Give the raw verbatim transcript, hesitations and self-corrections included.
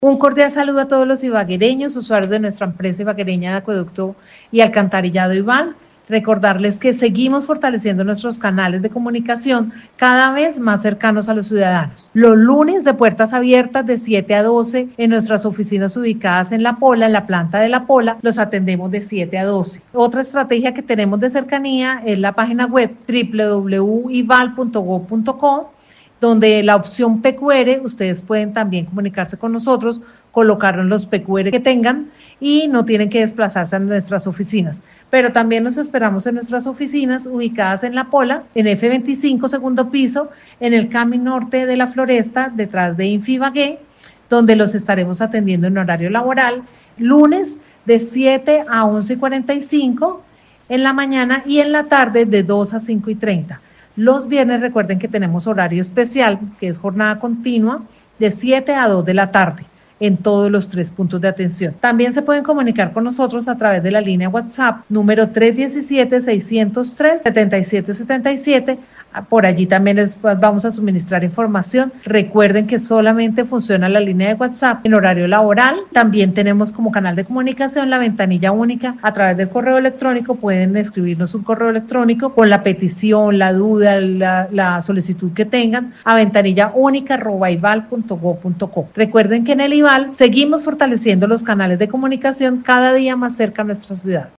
Un cordial saludo a todos los ibaguereños, usuarios de nuestra empresa ibaguereña de acueducto y alcantarillado Ibal. Recordarles que seguimos fortaleciendo nuestros canales de comunicación cada vez más cercanos a los ciudadanos. Los lunes de puertas abiertas de siete a doce en nuestras oficinas ubicadas en La Pola, en la planta de La Pola, los atendemos de siete a doce. Otra estrategia que tenemos de cercanía es la página web doble u doble u doble u punto ibal punto gob punto co, donde la opción P Q R, ustedes pueden también comunicarse con nosotros, colocar los P Q R que tengan y no tienen que desplazarse a nuestras oficinas. Pero también nos esperamos en nuestras oficinas ubicadas en La Pola, en F veinticinco, segundo piso, en el Camino Norte de la Floresta, detrás de Infibagué, donde los estaremos atendiendo en horario laboral, lunes de siete a once y cuarenta y cinco en la mañana y en la tarde de dos a cinco y treinta. Los viernes recuerden que tenemos horario especial, que es jornada continua, de siete a dos de la tarde, en todos los tres puntos de atención. También se pueden comunicar con nosotros a través de la línea WhatsApp, número tres uno siete, seis cero tres, siete siete siete siete. Por allí también les vamos a suministrar información. Recuerden que solamente funciona la línea de WhatsApp en horario laboral. También tenemos como canal de comunicación la ventanilla única a través del correo electrónico. Pueden escribirnos un correo electrónico con la petición, la duda, la, la solicitud que tengan a ventanilla única arroba ibal punto gob punto co. Recuerden que en el Ibal seguimos fortaleciendo los canales de comunicación cada día más cerca a nuestra ciudad.